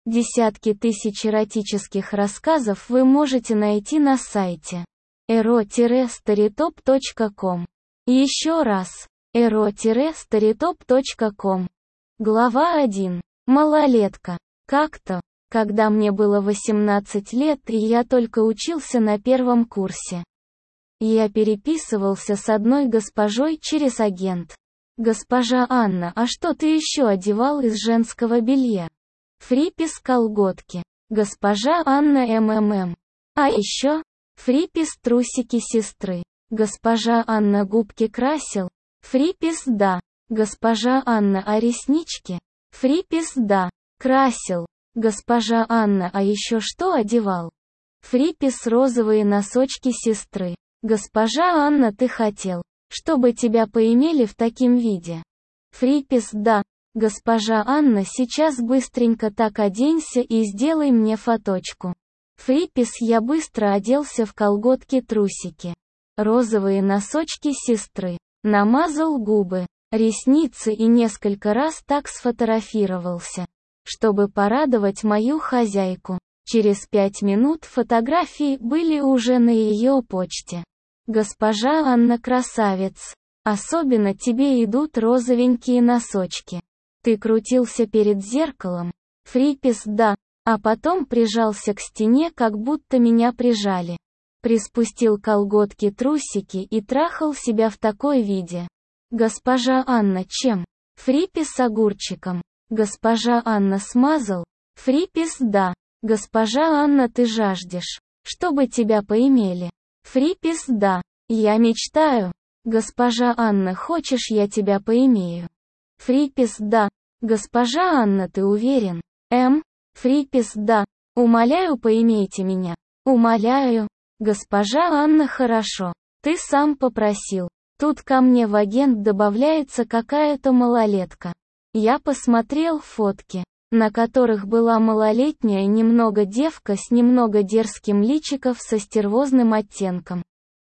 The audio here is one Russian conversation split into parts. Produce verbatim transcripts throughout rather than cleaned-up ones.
Десятки тысяч эротических рассказов вы можете найти на сайте эро старитоп точка ком. Еще раз. эро старитоп точка ком. Глава один. Малолетка. Как-то, когда мне было восемнадцать лет и я только учился на первом курсе, я переписывался с одной госпожой через агент. «Госпожа Анна, а что ты еще одевал из женского белья?» Фрипис колготки. Госпожа Анна МММ. А еще? Фрипис трусики сестры. Госпожа Анна губки красил? Фрипис да. Госпожа Анна а реснички? Фрипис да. Красил. Госпожа Анна а еще что одевал? Фрипис розовые носочки сестры. Госпожа Анна ты хотел, чтобы тебя поимели в таким виде? Фрипис да. Госпожа Анна сейчас быстренько так оденься и сделай мне фоточку. Фрипис я быстро оделся в колготки-трусики. Розовые носочки сестры. Намазал губы, ресницы и несколько раз так сфотографировался, чтобы порадовать мою хозяйку. Через пять минут фотографии были уже на ее почте. Госпожа Анна красавец. Особенно тебе идут розовенькие носочки. Ты крутился перед зеркалом? Фрипис да, а потом прижался к стене, как будто меня прижали. Приспустил колготки-трусики и трахал себя в такой виде. Госпожа Анна чем? Фрипис огурчиком. Госпожа Анна смазал? Фрипис да. Госпожа Анна ты жаждешь, чтобы тебя поимели? Фрипис да. Я мечтаю. Госпожа Анна хочешь я тебя поимею? Фрипис да. Госпожа Анна ты уверен? М. Фрипис да. Умоляю поимейте меня. Умоляю. Госпожа Анна хорошо. Ты сам попросил. Тут ко мне в агент добавляется какая-то малолетка. Я посмотрел фотки, на которых была малолетняя немного девка с немного дерзким личиком со стервозным оттенком.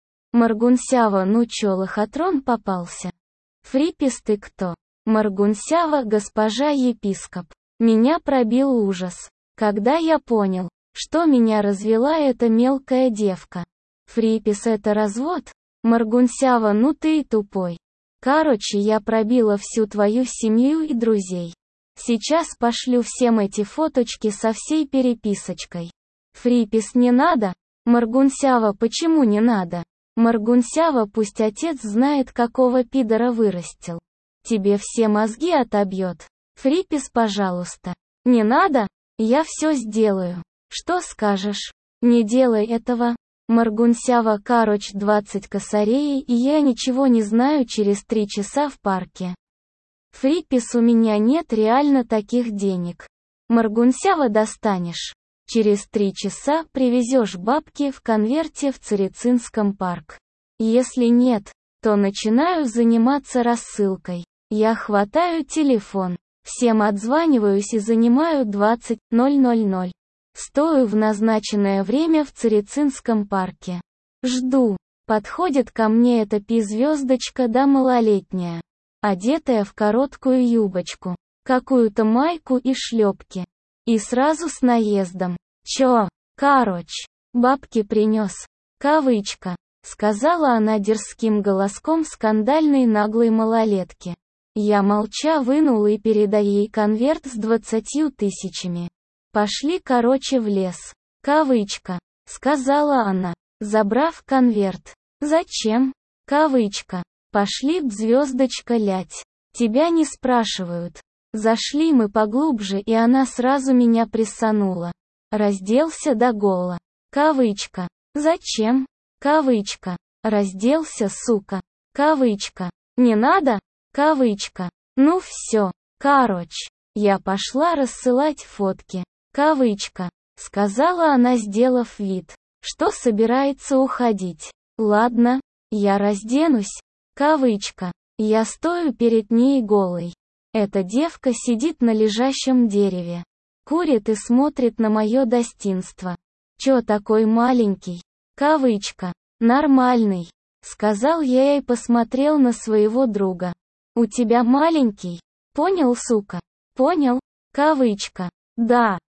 Маргунсява ну чё лохотрон попался? Фрипис ты кто? Маргунсява госпожа епископ. Меня пробил ужас, когда я понял, что меня развела эта мелкая девка. Фрипис это развод? Маргунсява ну ты и тупой. Короче я пробила всю твою семью и друзей. Сейчас пошлю всем эти фоточки со всей переписочкой. Фрипис не надо? Маргунсява почему не надо? Маргунсява пусть отец знает какого пидора вырастил. Тебе все мозги отобьет. Фрипис пожалуйста. Не надо? Я все сделаю. Что скажешь? Не делай этого. Маргунсява короч двадцать косарей и я ничего не знаю через три часа в парке. Фрипис у меня нет реально таких денег. Маргунсява достанешь. Через три часа привезешь бабки в конверте в Царицынском парк. Если нет, то начинаю заниматься рассылкой. Я хватаю телефон, всем отзваниваюсь и занимаю двадцать ноль ноль ноль. Стою в назначенное время в Царицынском парке. Жду. Подходит ко мне эта пи-звездочка да малолетняя, одетая в короткую юбочку, какую-то майку и шлепки. И сразу с наездом. Чё? Короч. Бабки принёс. Кавычка. Сказала она дерзким голоском скандальной наглой малолетки. Я молча вынул и передал ей конверт с двадцатью тысячами. Пошли короче в лес. Кавычка. Сказала она, забрав конверт. Зачем? Кавычка. Пошли б звездочка лять. Тебя не спрашивают. Зашли мы поглубже и она сразу меня прессанула. Разделся до гола. Кавычка. Зачем? Кавычка. Разделся, сука. Кавычка. Не надо? Кавычка. Ну всё. Короче. Я пошла рассылать фотки. Кавычка. Сказала она, сделав вид, что собирается уходить. Ладно. Я разденусь. Кавычка. Я стою перед ней голой. Эта девка сидит на лежащем дереве. Курит и смотрит на мое достинство. Чё такой маленький? Кавычка. Нормальный. Сказал я и посмотрел на своего друга. У тебя маленький? Понял, сука? Понял? Кавычка. Да.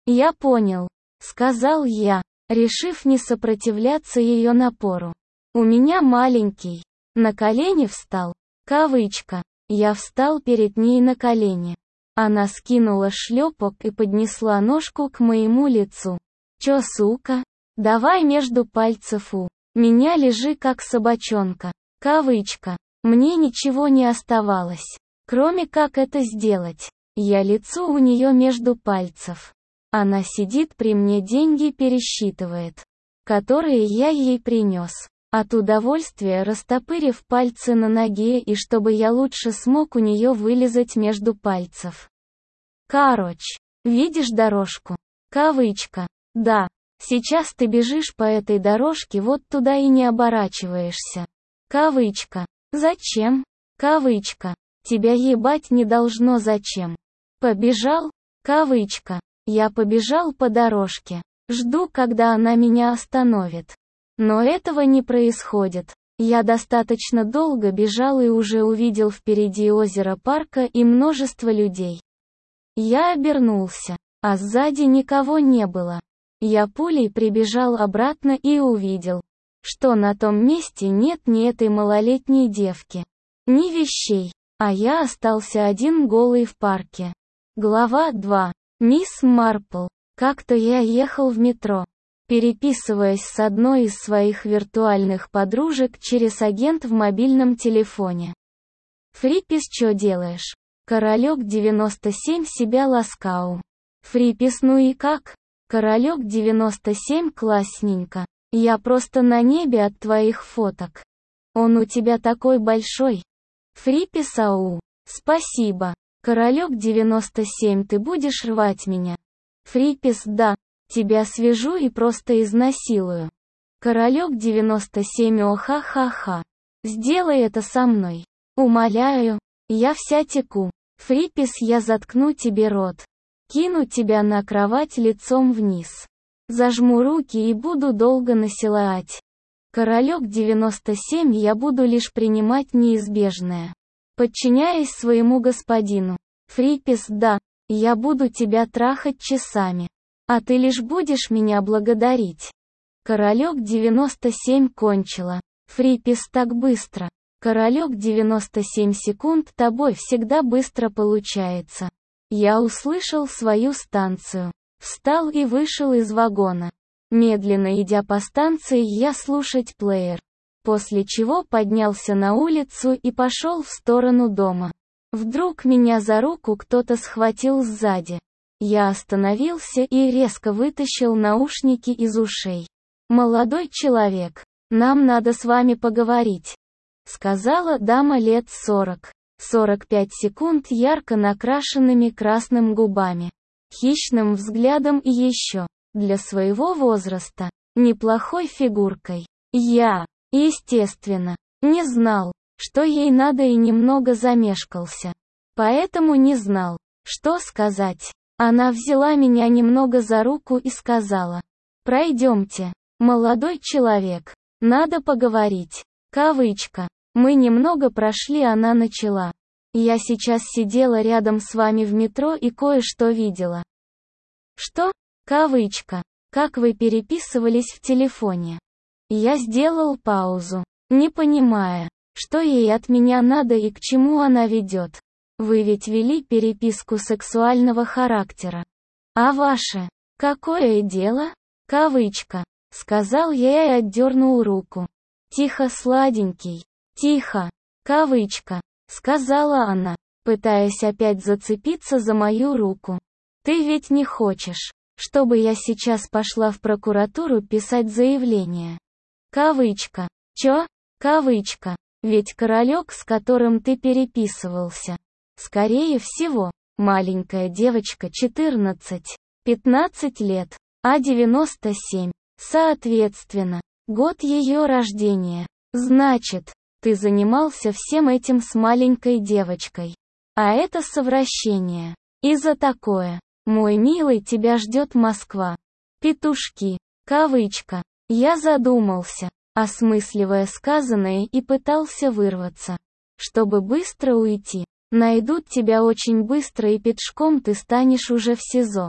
Я понял, сказал я, решив не сопротивляться ее напору. У меня маленький. На колени встал. Кавычка. Я встал перед ней на колени. Она скинула шлепок и поднесла ножку к моему лицу. Чё, сука? Давай между пальцев у меня лежи как собачонка. Кавычка. Мне ничего не оставалось, кроме как это сделать. Я лицу у нее между пальцев. Она сидит при мне, деньги пересчитывает, которые я ей принес. От удовольствия растопырив пальцы на ноге, и чтобы я лучше смог у нее вылезать между пальцев. Короче, видишь дорожку? Кавычка. Да. Сейчас ты бежишь по этой дорожке вот туда и не оборачиваешься. Кавычка. Зачем? Кавычка. Тебя ебать не должно зачем. Побежал? Кавычка. Я побежал по дорожке. Жду, когда она меня остановит. Но этого не происходит. Я достаточно долго бежал и уже увидел впереди озеро парка и множество людей. Я обернулся, а сзади никого не было. Я пулей прибежал обратно и увидел, что на том месте нет ни этой малолетней девки, ни вещей, а я остался один голый в парке. Глава два. Мисс Марпл. Как-то я ехал в метро, переписываясь с одной из своих виртуальных подружек через агент в мобильном телефоне. Фрипис, чё делаешь? Королек девяносто семь себя ласкау. Фрипис, ну и как? Королек девяносто семь, классненько. Я просто на небе от твоих фоток. Он у тебя такой большой. Фрипис, ау. Спасибо. Королек девяносто семь, ты будешь рвать меня? Фрипис, да. Тебя свяжу и просто изнасилую. Королек девяносто семь, о ха-ха-ха. Сделай это со мной. Умоляю. Я вся теку. Фрипис, я заткну тебе рот. Кину тебя на кровать лицом вниз. Зажму руки и буду долго насиловать. Королек девяносто семь, я буду лишь принимать неизбежное, подчиняясь своему господину. Фрипис, да. Я буду тебя трахать часами. А ты лишь будешь меня благодарить. Королек девяносто семь, кончила. Фрипис, так быстро. Королек девяносто семь секунд, тобой всегда быстро получается. Я услышал свою станцию. Встал и вышел из вагона. Медленно идя по станции, я слушать плеер. После чего поднялся на улицу и пошел в сторону дома. Вдруг меня за руку кто-то схватил сзади. Я остановился и резко вытащил наушники из ушей. «Молодой человек, нам надо с вами поговорить», — сказала дама лет сорок. сорок пять секунд ярко накрашенными красным губами, хищным взглядом и еще, для своего возраста, неплохой фигуркой. Я, естественно, не знал, что ей надо и немного замешкался. Поэтому не знал, что сказать. Она взяла меня немного за руку и сказала: «Пройдемте, молодой человек, надо поговорить». Кавычка. Мы немного прошли, она начала. Я сейчас сидела рядом с вами в метро и кое-что видела. Что? Кавычка. Как вы переписывались в телефоне? Я сделал паузу, не понимая, что ей от меня надо и к чему она ведет. Вы ведь вели переписку сексуального характера. А ваше? Какое дело? Кавычка. Сказал я и отдернул руку. Тихо, сладенький. Тихо. Кавычка. Сказала она, пытаясь опять зацепиться за мою руку. Ты ведь не хочешь, чтобы я сейчас пошла в прокуратуру писать заявление? Кавычка. Чё? Кавычка. Ведь королек, с которым ты переписывался, скорее всего, маленькая девочка четырнадцать-пятнадцать лет, а девяносто семь, соответственно, год ее рождения. Значит, ты занимался всем этим с маленькой девочкой. А это совращение. И за такое, мой милый, тебя ждет Москва. Петушки. Кавычка. Я задумался, осмысливая сказанное, и пытался вырваться, чтобы быстро уйти. Найдут тебя очень быстро, и петушком ты станешь уже в СИЗО.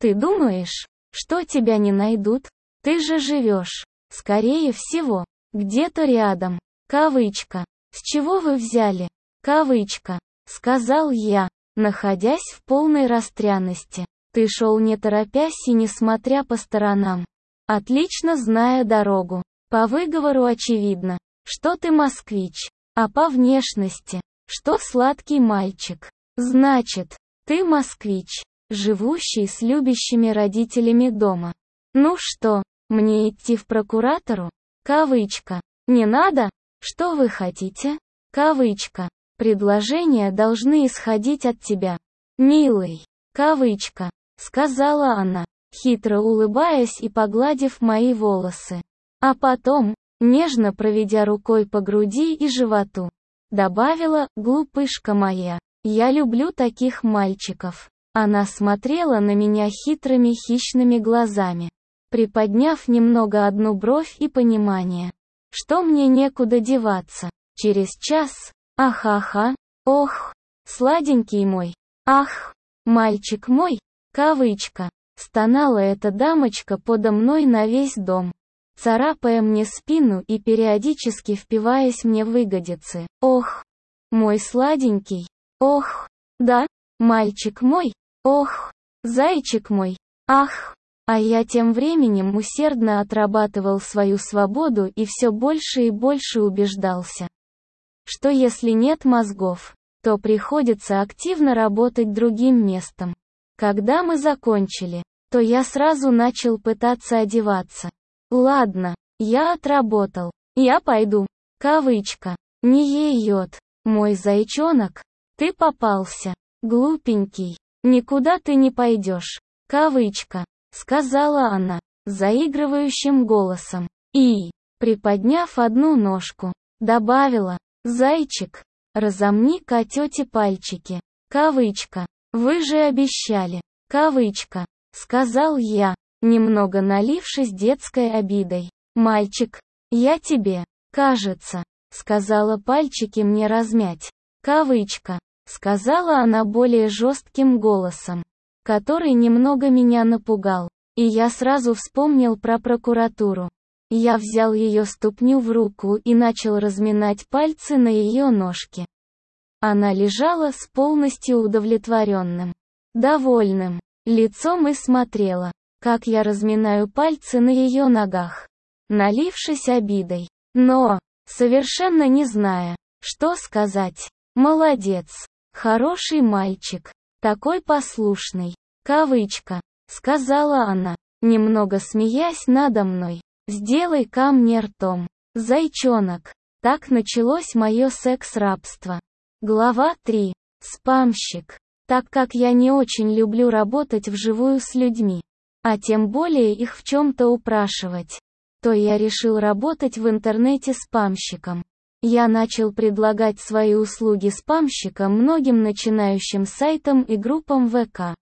Ты думаешь, что тебя не найдут? Ты же живешь, скорее всего, где-то рядом. Кавычка. С чего вы взяли? Кавычка. Сказал я, находясь в полной растерянности. Ты шел не торопясь и не смотря по сторонам. Отлично зная дорогу. По выговору очевидно, что ты москвич. А по внешности, что сладкий мальчик. Значит, ты москвич, живущий с любящими родителями дома. Ну что, мне идти в прокуратуру? Кавычка. Не надо? Что вы хотите? Кавычка. Предложения должны исходить от тебя. Милый. Кавычка. Сказала она, хитро улыбаясь и погладив мои волосы. А потом, нежно проведя рукой по груди и животу, добавила: глупышка моя, я люблю таких мальчиков. Она смотрела на меня хитрыми хищными глазами, приподняв немного одну бровь и понимание, что мне некуда деваться. Через час, ах-аха, ох, сладенький мой, ах, мальчик мой, кавычка, стонала эта дамочка подо мной на весь дом, царапая мне спину и периодически впиваясь мне в ягодицы. Ох, мой сладенький, ох, да, мальчик мой, ох, зайчик мой, ах. А я тем временем усердно отрабатывал свою свободу и все больше и больше убеждался, что если нет мозгов, то приходится активно работать другим местом. Когда мы закончили, то я сразу начал пытаться одеваться. Ладно, я отработал. Я пойду. Кавычка. Не ей-ет. Мой зайчонок. Ты попался. Глупенький. Никуда ты не пойдешь. Кавычка. Сказала она, заигрывающим голосом. И, приподняв одну ножку, добавила: зайчик, разомни-ка тете пальчики. Кавычка. Вы же обещали. Кавычка. Сказал я, немного налившись детской обидой. Мальчик, я тебе, кажется, сказала пальчики мне размять. Кавычка. Сказала она более жестким голосом, который немного меня напугал. И я сразу вспомнил про прокуратуру. Я взял ее ступню в руку и начал разминать пальцы на ее ножке. Она лежала с полностью удовлетворенным, довольным лицом и смотрела, как я разминаю пальцы на ее ногах, налившись обидой, но, совершенно не зная, что сказать. Молодец, хороший мальчик, такой послушный, кавычка, сказала она, немного смеясь надо мной. Сделай ко мне ртом, зайчонок. Так началось мое секс-рабство. Глава три. Спамщик. Так как я не очень люблю работать вживую с людьми, а тем более их в чем-то упрашивать, то я решил работать в интернете спамщиком. Я начал предлагать свои услуги спамщикам многим начинающим сайтам и группам ВК.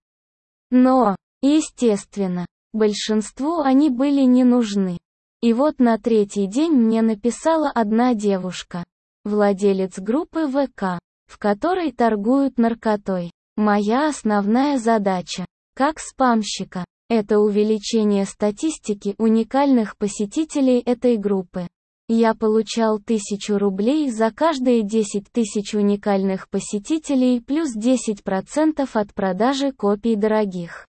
Но, естественно, большинству они были не нужны. И вот на третий день мне написала одна девушка, владелец группы ВК, в которой торгуют наркотой. Моя основная задача, как спамщика, это увеличение статистики уникальных посетителей этой группы. Я получал тысячу рублей за каждые десять тысяч уникальных посетителей плюс десять процентов от продажи копий дорогих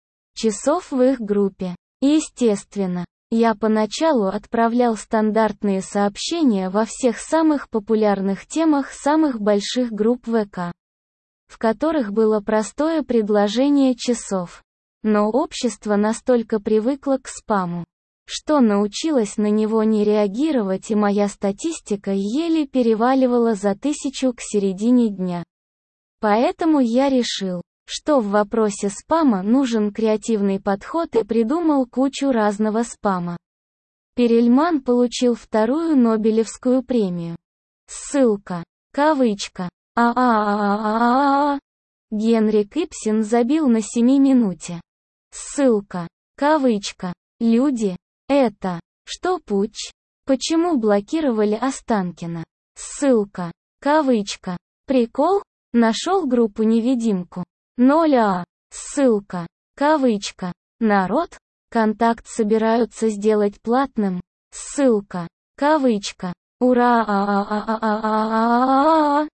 часов в их группе. Естественно, я поначалу отправлял стандартные сообщения во всех самых популярных темах самых больших групп ВК, в которых было простое предложение часов. Но общество настолько привыкло к спаму, что научилось на него не реагировать, и моя статистика еле переваливала за тысячу к середине дня. Поэтому я решил, что в вопросе спама нужен креативный подход, и придумал кучу разного спама. Перельман получил вторую Нобелевскую премию. Ссылка. Кавычка. А-а-а-а-а-а. Генрик Ибсен забил на семи минуте. Ссылка. Кавычка. Люди. Это. Что путь? Почему блокировали Останкина? Ссылка. Кавычка. Прикол? Нашел группу-невидимку. ноль а. Ссылка. Кавычка. Народ. Контакт собираются сделать платным. Ссылка. Кавычка. Ура! А-а-а-а-а-а-а-а-а-а.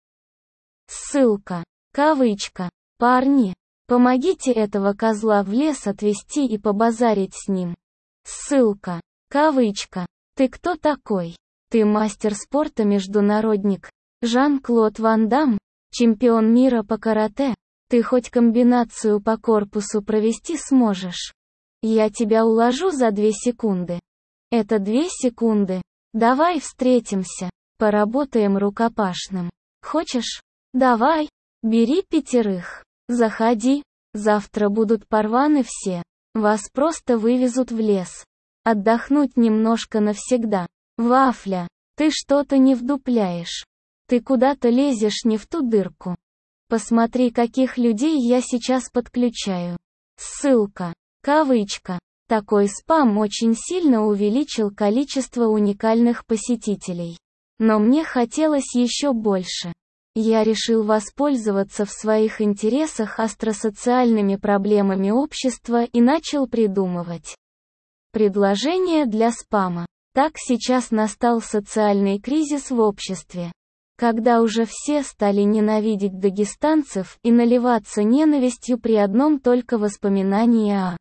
Ссылка. Кавычка. Парни. Помогите этого козла в лес отвезти и побазарить с ним. Ссылка. Кавычка. Ты кто такой? Ты мастер спорта международник. Жан-Клод Ван Дамм, чемпион мира по карате. Ты хоть комбинацию по корпусу провести сможешь? Я тебя уложу за две секунды. Это две секунды. Давай встретимся. Поработаем рукопашным. Хочешь? Давай. Бери пятерых. Заходи. Завтра будут порваны все. Вас просто вывезут в лес. Отдохнуть немножко навсегда. Вафля, ты что-то не вдупляешь. Ты куда-то лезешь не в ту дырку. Посмотри, каких людей я сейчас подключаю. Ссылка. Кавычка. Такой спам очень сильно увеличил количество уникальных посетителей. Но мне хотелось еще больше. Я решил воспользоваться в своих интересах остросоциальными проблемами общества и начал придумывать предложения для спама. Так сейчас настал социальный кризис в обществе. Когда уже все стали ненавидеть дагестанцев и наливаться ненавистью при одном только воспоминании о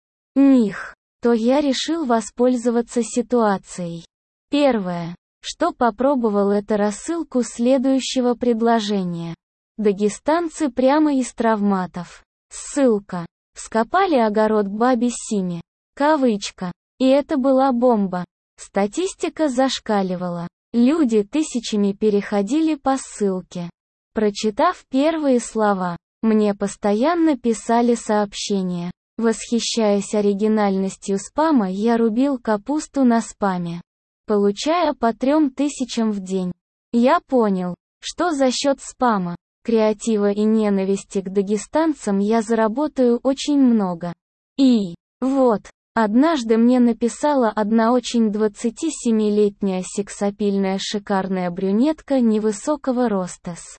них, то я решил воспользоваться ситуацией. Первое, что попробовал, это рассылку следующего предложения. Дагестанцы прямо из травматов. Ссылка. Вскопали огород бабе Симе. Кавычка. И это была бомба. Статистика зашкаливала. Люди тысячами переходили по ссылке. Прочитав первые слова, мне постоянно писали сообщения. Восхищаясь оригинальностью спама, я рубил капусту на спаме, получая по трем тысячам в день. Я понял, что за счет спама, креатива и ненависти к дагестанцам я заработаю очень много. И вот, однажды мне написала одна очень двадцатисемилетняя сексапильная шикарная брюнетка невысокого роста с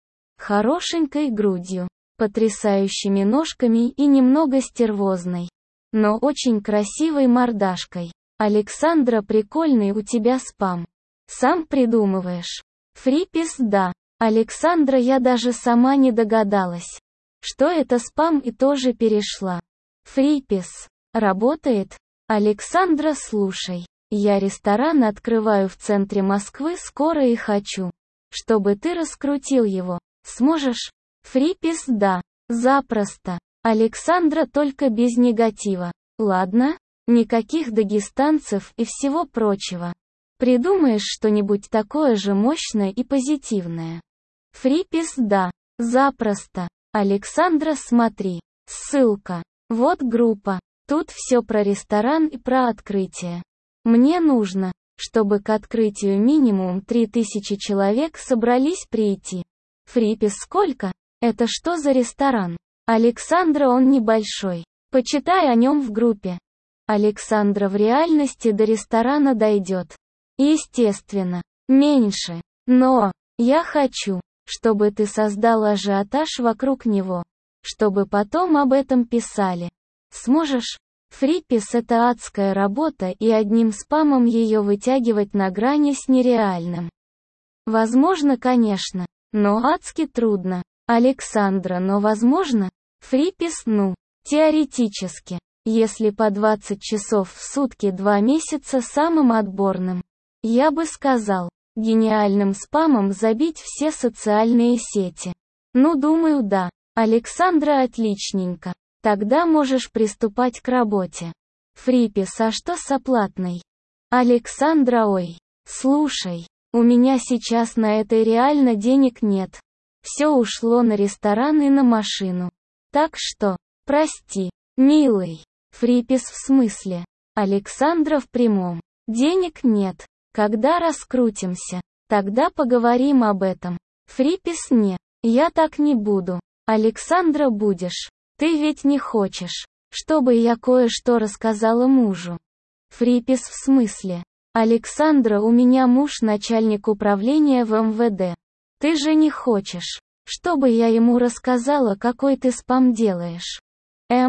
хорошенькой грудью, потрясающими ножками и немного стервозной, но очень красивой мордашкой. Александра, прикольный у тебя спам. Сам придумываешь. Фрипис, да. Александра, я даже сама не догадалась, что это спам, и тоже перешла. Фрипис. Работает? Александра, слушай. Я ресторан открываю в центре Москвы скоро и хочу, чтобы ты раскрутил его. Сможешь? Фрипис, да. Запросто. Александра, только без негатива. Ладно? Никаких дагестанцев и всего прочего. Придумаешь что-нибудь такое же мощное и позитивное. Фрипис, да. Запросто. Александра, смотри. Ссылка. Вот группа. Тут все про ресторан и про открытие. Мне нужно, чтобы к открытию минимум три тысячи человек собрались прийти. Фрипис, сколько? Это что за ресторан? Александра, он небольшой. Почитай о нем в группе. Александра, в реальности до ресторана дойдет. Естественно, меньше. Но я хочу, чтобы ты создал ажиотаж вокруг него, чтобы потом об этом писали. Сможешь? Фрипис, это адская работа, и одним спамом ее вытягивать на грани с нереальным. Возможно, конечно, но адски трудно. Александра, но возможно? Фрипис, ну, теоретически. Если по двадцать часов в сутки два месяца самым отборным, я бы сказал, гениальным спамом забить все социальные сети. Ну, думаю, да. Александра, отличненько. Тогда можешь приступать к работе. Фрипис, а что с оплатной? Александра, ой, слушай, у меня сейчас на это реально денег нет. Все ушло на ресторан и на машину. Так что, прости, милый. Фрипис, в смысле? Александра, в прямом. Денег нет. Когда раскрутимся, тогда поговорим об этом. Фрипис, не. Я так не буду. Александра, будешь. Ты ведь не хочешь, чтобы я кое-что рассказала мужу. Фрипис, в смысле? Александра, у меня муж начальник управления в эм вэ дэ. Ты же не хочешь, чтобы я ему рассказала, какой ты спам делаешь? М?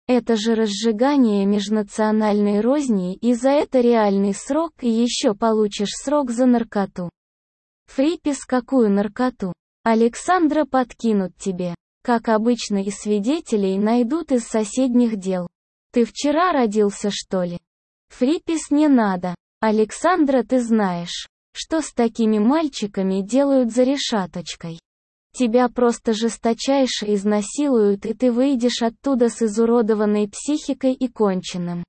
Это же разжигание межнациональной розни, и за это реальный срок, и еще получишь срок за наркоту. Фрипис, какую наркоту? Александра подкинут тебе. Как обычно, и свидетелей найдут из соседних дел. Ты вчера родился, что ли? Фрипис, не надо. Александра, ты знаешь, что с такими мальчиками делают за решаточкой. Тебя просто жесточайше изнасилуют, и ты выйдешь оттуда с изуродованной психикой и конченным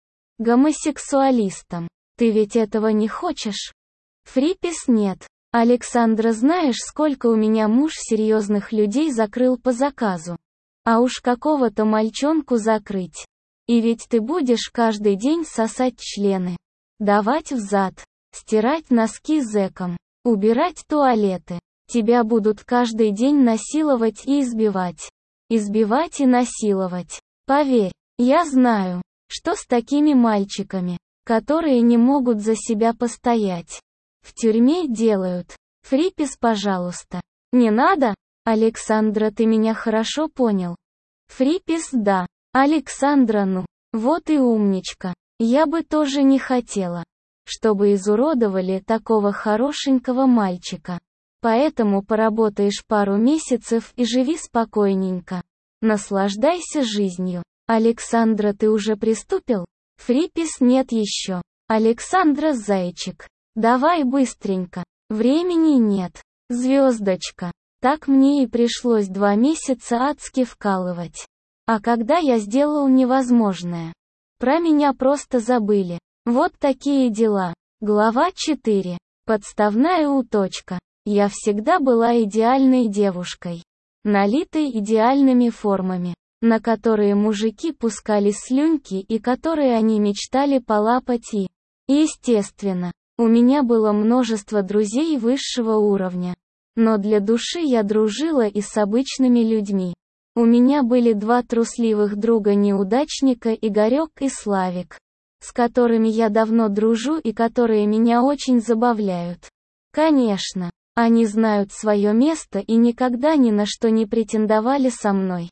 гомосексуалистом. Ты ведь этого не хочешь? Фрипис, нет. Александра, знаешь, сколько у меня муж серьезных людей закрыл по заказу? А уж какого-то мальчонку закрыть. И ведь ты будешь каждый день сосать члены, давать взад, стирать носки зэкам, убирать туалеты. Тебя будут каждый день насиловать и избивать. Избивать и насиловать. Поверь, я знаю, что с такими мальчиками, которые не могут за себя постоять, в тюрьме делают. Фрипис, пожалуйста. Не надо? Александра, ты меня хорошо понял. Фрипис, да. Александра, ну, вот и умничка. Я бы тоже не хотела, чтобы изуродовали такого хорошенького мальчика. Поэтому поработаешь пару месяцев и живи спокойненько. Наслаждайся жизнью. Александра, ты уже приступил? Фрипис, нет еще. Александра, зайчик. Давай быстренько. Времени нет. Звездочка. Так мне и пришлось два месяца адски вкалывать. А когда я сделал невозможное? Про меня просто забыли. Вот такие дела. Глава четыре. Подставная уточка. Я всегда была идеальной девушкой, налитой идеальными формами, на которые мужики пускали слюнки и которые они мечтали полапать и... Естественно, у меня было множество друзей высшего уровня. Но для души я дружила и с обычными людьми. У меня были два трусливых друга-неудачника, Игорек и Славик, с которыми я давно дружу и которые меня очень забавляют. Конечно, они знают свое место и никогда ни на что не претендовали со мной.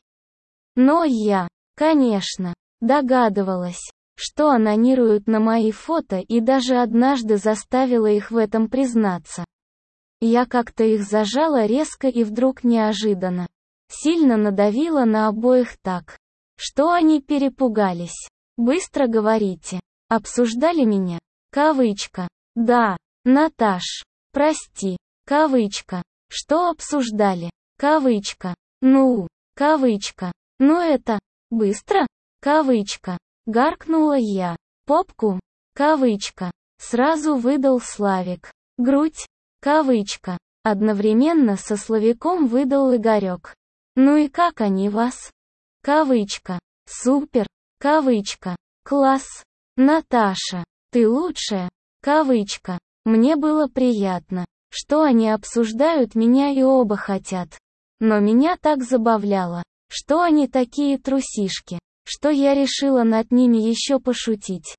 Но я, конечно, догадывалась, что анонируют на мои фото, и даже однажды заставила их в этом признаться. Я как-то их зажала резко и вдруг неожиданно. Сильно надавила на обоих так, что они перепугались. Быстро говорите. Обсуждали меня? Кавычка. Да, Наташ. Прости. Кавычка. Что обсуждали? Кавычка. Ну, кавычка. Ну это, быстро? Кавычка. Гаркнула я. Попку? Кавычка. Сразу выдал Славик. Грудь? Кавычка. Одновременно со Славиком выдал Игорек. Ну и как они вас? Кавычка. Супер. Кавычка. Класс. Наташа. Ты лучшая. Кавычка. Мне было приятно, что они обсуждают меня и оба хотят. Но меня так забавляло, что они такие трусишки, что я решила над ними еще пошутить.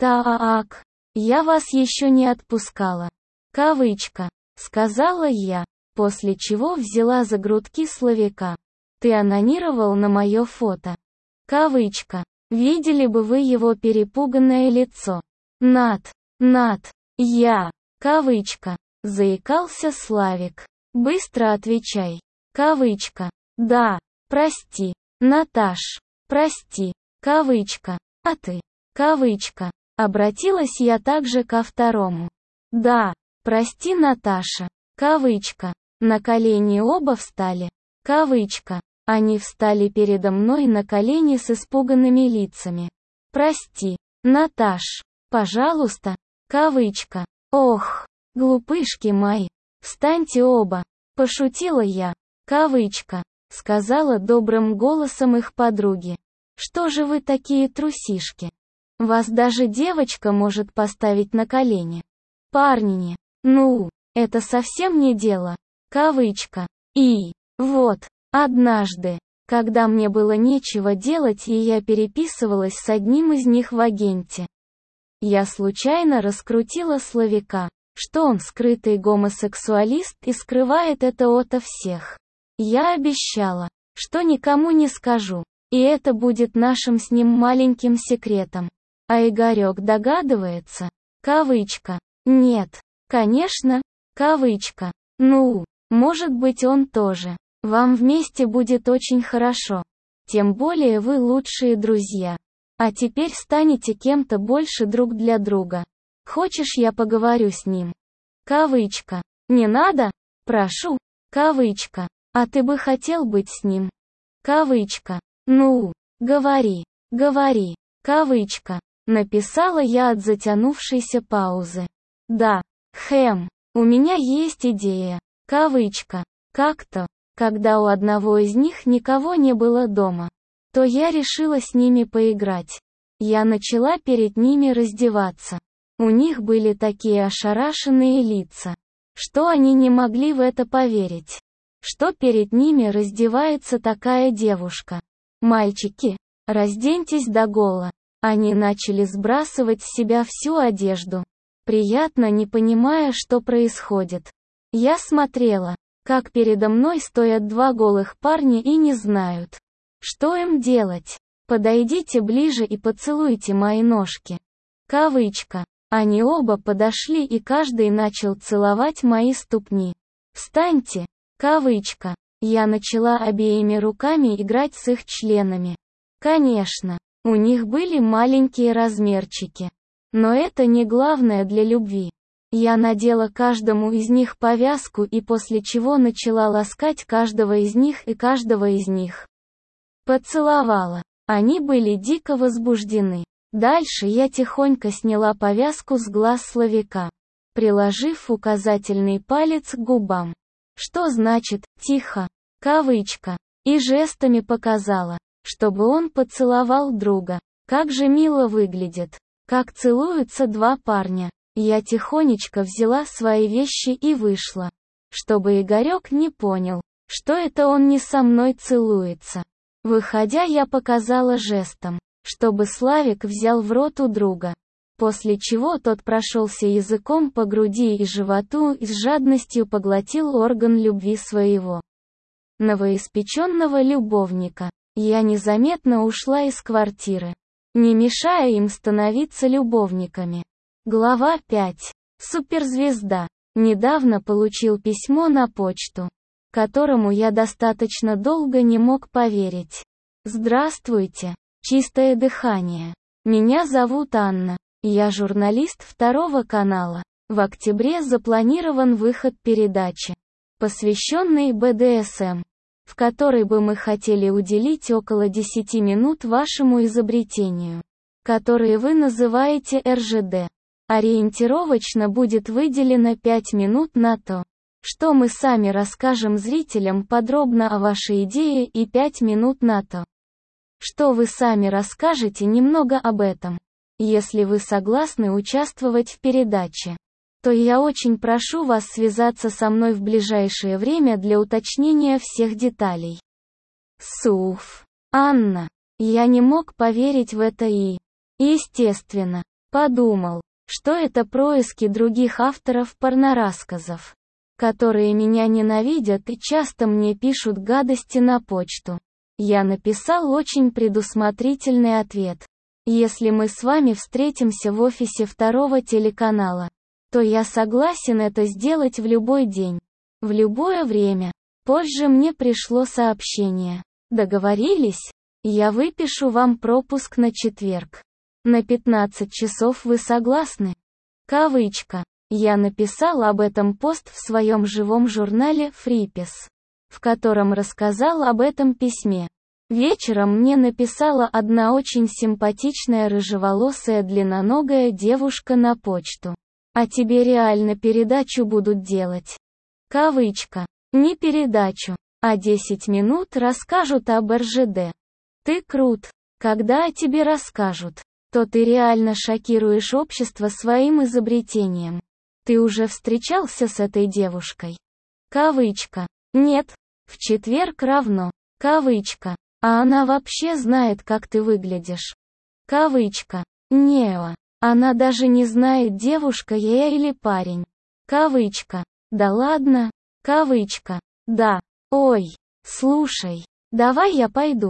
Так, я вас еще не отпускала. Кавычка. Сказала я, после чего взяла за грудки Славика. Ты анонировал на мое фото. Кавычка. Видели бы вы его перепуганное лицо. Над, над, я. Кавычка. Заикался Славик. Быстро отвечай. Кавычка. Да. Прости. Наташ. Прости. Кавычка. А ты? Кавычка. Обратилась я также ко второму. Да. Прости, Наташа. Кавычка. На колени оба встали. Кавычка. Они встали передо мной на колени с испуганными лицами. Прости. Наташ. Пожалуйста. Кавычка. Ох. Глупышки мои. Встаньте оба. Пошутила я. Кавычка. Сказала добрым голосом их подруги. Что же вы такие трусишки? Вас даже девочка может поставить на колени. Парни, ну, это совсем не дело. Кавычка. И, вот, однажды, когда мне было нечего делать и я переписывалась с одним из них в агенте, я случайно раскрутила Славика, что он скрытый гомосексуалист и скрывает это ото всех. Я обещала, что никому не скажу. И это будет нашим с ним маленьким секретом. А Игорек догадывается? Кавычка. Нет. Конечно. Кавычка. Ну, может быть он тоже. Вам вместе будет очень хорошо. Тем более вы лучшие друзья. А теперь станете кем-то больше друг для друга. Хочешь, я поговорю с ним? Кавычка. Не надо? Прошу. Кавычка. А ты бы хотел быть с ним? Кавычка. Ну, говори, говори. Кавычка. Написала я от затянувшейся паузы. Да. Хэм. У меня есть идея. Кавычка. Как-то, когда у одного из них никого не было дома, то я решила с ними поиграть. Я начала перед ними раздеваться. У них были такие ошарашенные лица, что они не могли в это поверить, что перед ними раздевается такая девушка. Мальчики, разденьтесь догола. Они начали сбрасывать с себя всю одежду, приятно не понимая, что происходит. Я смотрела, как передо мной стоят два голых парня и не знают, что им делать. Подойдите ближе и поцелуйте мои ножки. Кавычка. Они оба подошли и каждый начал целовать мои ступни. Встаньте. Кавычка. Я начала обеими руками играть с их членами. Конечно, у них были маленькие размерчики. Но это не главное для любви. Я надела каждому из них повязку и после чего начала ласкать каждого из них и каждого из них поцеловала. Они были дико возбуждены. Дальше я тихонько сняла повязку с глаз Славика, приложив указательный палец к губам. Что значит «тихо»? Кавычка. И жестами показала, чтобы он поцеловал друга. Как же мило выглядит, как целуются два парня. Я тихонечко взяла свои вещи и вышла, чтобы Игорек не понял, что это он не со мной целуется. Выходя, я показала жестом, чтобы Славик взял в рот у друга, после чего тот прошелся языком по груди и животу и с жадностью поглотил орган любви своего новоиспеченного любовника. Я незаметно ушла из квартиры, не мешая им становиться любовниками. Глава пять. Суперзвезда. Недавно получил письмо на почту, которому я достаточно долго не мог поверить. Здравствуйте. Чистое дыхание. Меня зовут Анна. Я журналист второго канала. В октябре запланирован выход передачи, посвященной бэ дэ эс эм, в которой бы мы хотели уделить около десяти минут вашему изобретению, которые вы называете эр жэ дэ. Ориентировочно будет выделено пять минут на то, что мы сами расскажем зрителям подробно о вашей идее, и пять минут на то, что вы сами расскажете немного об этом. Если вы согласны участвовать в передаче, то я очень прошу вас связаться со мной в ближайшее время для уточнения всех деталей. Суф. Анна. Я не мог поверить в это и, естественно, подумал, что это происки других авторов порнорассказов, которые меня ненавидят и часто мне пишут гадости на почту. Я написал очень предусмотрительный ответ. Если мы с вами встретимся в офисе второго телеканала, то я согласен это сделать в любой день, в любое время. Позже мне пришло сообщение. Договорились? Я выпишу вам пропуск на четверг. На пятнадцать часов вы согласны? Кавычка. Я написал об этом пост в своем живом журнале «Фрипес», в котором рассказал об этом письме. Вечером мне написала одна очень симпатичная рыжеволосая длинноногая девушка на почту. А тебе реально передачу будут делать? Кавычка. Не передачу, а десять минут расскажут об эр жэ дэ. Ты крут. Когда о тебе расскажут, то ты реально шокируешь общество своим изобретением. Ты уже встречался с этой девушкой? Кавычка. Нет. В четверг равно. Кавычка. А она вообще знает, как ты выглядишь? Кавычка. Нео. Она даже не знает, девушка я или парень. Кавычка. Да ладно. Кавычка. Да. Ой. Слушай. Давай я пойду.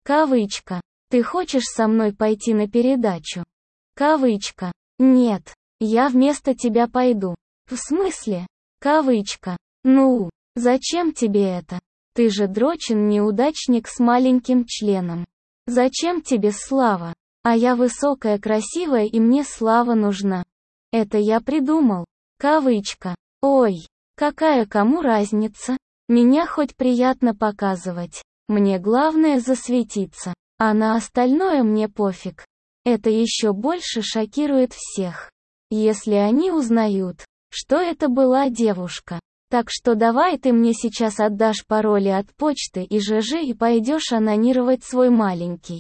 Кавычка. Ты хочешь со мной пойти на передачу? Кавычка. Нет. Я вместо тебя пойду. В смысле? Кавычка. Ну, зачем тебе это? Ты же дрочен-неудачник с маленьким членом. Зачем тебе слава? А я высокая, красивая, и мне слава нужна. Это я придумал. Кавычка. Ой, какая кому разница? Меня хоть приятно показывать. Мне главное засветиться. А на остальное мне пофиг. Это еще больше шокирует всех. Если они узнают, что это была девушка. Так что давай ты мне сейчас отдашь пароли от почты и ЖЖ и пойдешь анонировать свой маленький.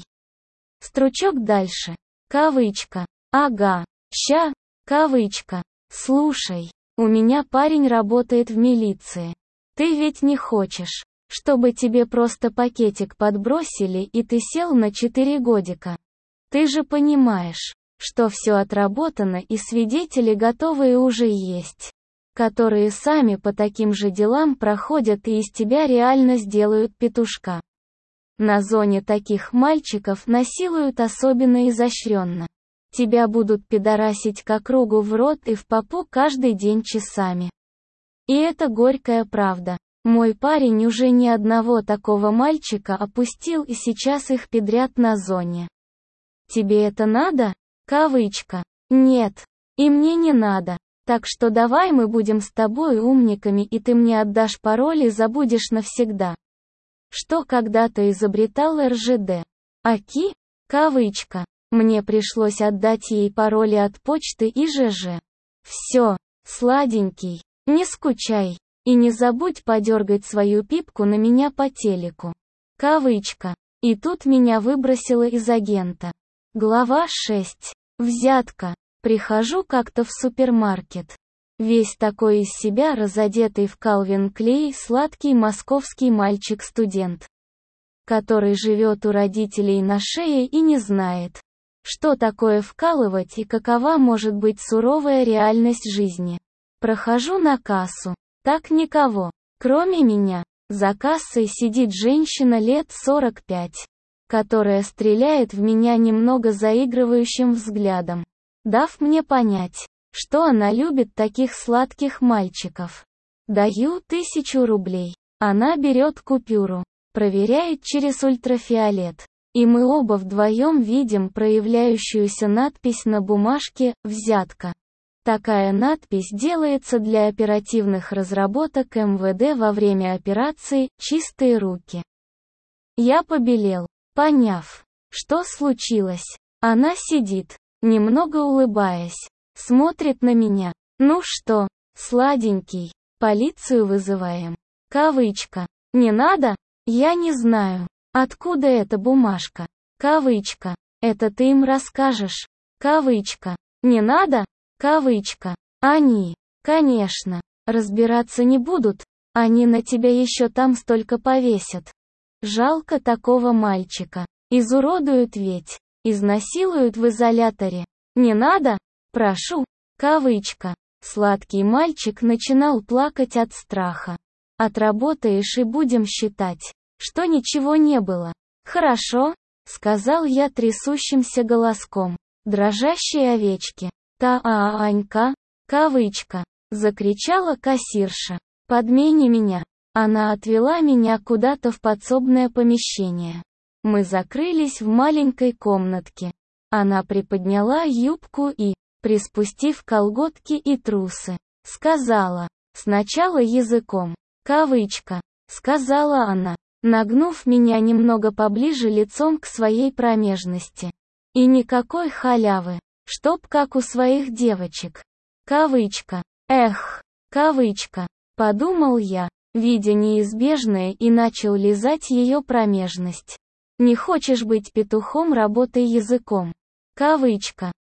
Стручок дальше. Кавычка. Ага. Ща. Кавычка. Слушай, у меня парень работает в милиции. Ты ведь не хочешь, чтобы тебе просто пакетик подбросили и ты сел на четыре годика. Ты же понимаешь, что все отработано и свидетели готовые уже есть, которые сами по таким же делам проходят и из тебя реально сделают петушка. На зоне таких мальчиков насилуют особенно изощренно. Тебя будут пидорасить к кругу в рот и в попу каждый день часами. И это горькая правда. Мой парень уже ни одного такого мальчика опустил и сейчас их педрят на зоне. Тебе это надо? Кавычка. Нет. И мне не надо. Так что давай мы будем с тобой умниками и ты мне отдашь пароль и забудешь навсегда. Что когда-то изобретал эр жэ дэ. Аки? Кавычка. Мне пришлось отдать ей пароли от почты и ЖЖ. Все, сладенький, не скучай. И не забудь подергать свою пипку на меня по телеку. Кавычка. И тут меня выбросило из агента. Глава шесть. Взятка. Прихожу как-то в супермаркет. Весь такой из себя разодетый в Калвин Клей сладкий московский мальчик-студент, который живет у родителей на шее и не знает, что такое вкалывать и какова может быть суровая реальность жизни. Прохожу на кассу. Так никого, кроме меня. За кассой сидит женщина лет сорок пять, которая стреляет в меня немного заигрывающим взглядом, дав мне понять, что она любит таких сладких мальчиков. Даю тысячу рублей. Она берет купюру, проверяет через ультрафиолет. И мы оба вдвоем видим проявляющуюся надпись на бумажке «Взятка». Такая надпись делается для оперативных разработок эм вэ дэ во время операции «Чистые руки». Я побелел, поняв, что случилось. Она сидит, немного улыбаясь, смотрит на меня. Ну что, сладенький, полицию вызываем? Кавычка. Не надо? Я не знаю. Откуда эта бумажка? Кавычка. Это ты им расскажешь? Кавычка. Не надо? Кавычка. Они, конечно, разбираться не будут, они на тебя еще там столько повесят. Жалко такого мальчика. Изуродуют ведь, изнасилуют в изоляторе. Не надо? Прошу. Кавычка. Сладкий мальчик начинал плакать от страха. Отработаешь и будем считать, что ничего не было. Хорошо? Сказал я трясущимся голоском. Дрожащие овечки. Та-а-анька, кавычка, закричала кассирша. Подмени меня. Она отвела меня куда-то в подсобное помещение. Мы закрылись в маленькой комнатке. Она приподняла юбку и, приспустив колготки и трусы, сказала, сначала языком, кавычка, сказала она, нагнув меня немного поближе лицом к своей промежности. И никакой халявы. Чтоб как у своих девочек. Кавычка. Эх. Кавычка. Подумал я, видя неизбежное, и начал лизать ее промежность. Не хочешь быть петухом, работай языком. Кавычка.